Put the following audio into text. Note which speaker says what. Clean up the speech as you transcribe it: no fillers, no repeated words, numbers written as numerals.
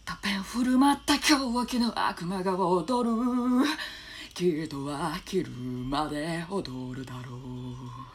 Speaker 1: たペン振る舞った狂気の悪魔が踊る。きっと飽きるまで踊るだろう。